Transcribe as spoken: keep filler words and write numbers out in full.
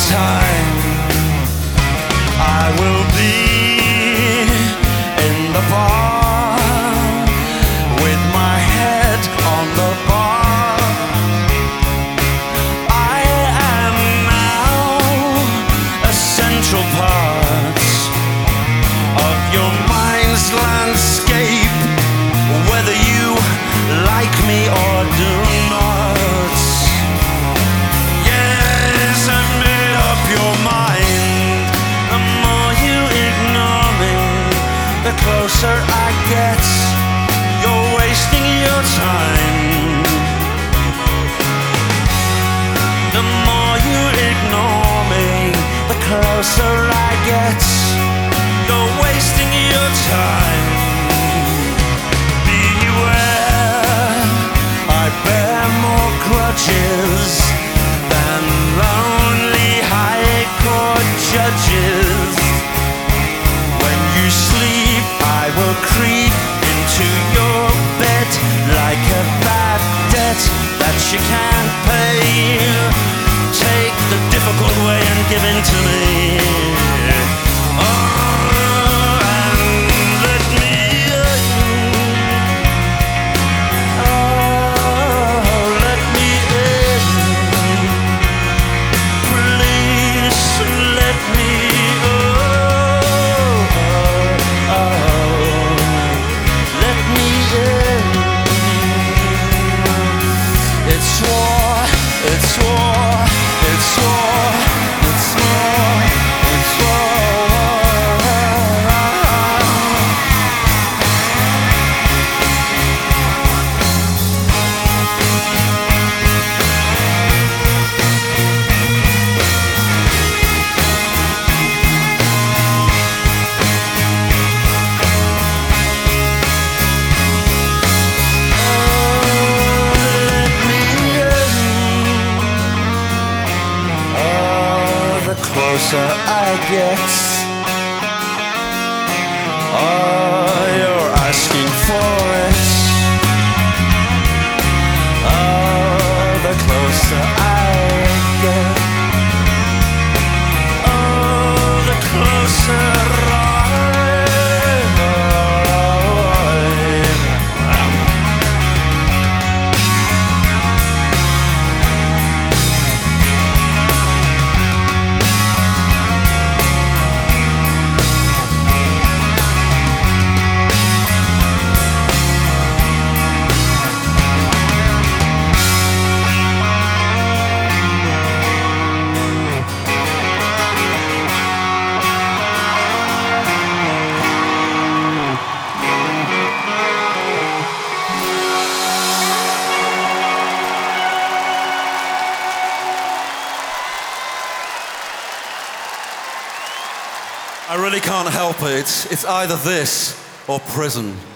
time, I will be in the bar with my head on the bar. I am now a central part of your mind's landscape, whether you like me or do not. Yes, I made up your mind. The more you ignore me, the closer I get. You're wasting your time. The more you ignore me, the closer I get. You're wasting your time. Beware, I bear more grudges than lonely high court judges. When you sleep, I will creep into your bed like a bad debt that you can't pay. Take the difficult way and give in to me. Oh, closer I get. Oh, you're asking for it. Oh, the closer I get. Oh, the closer I really can't help it. It's either this or prison.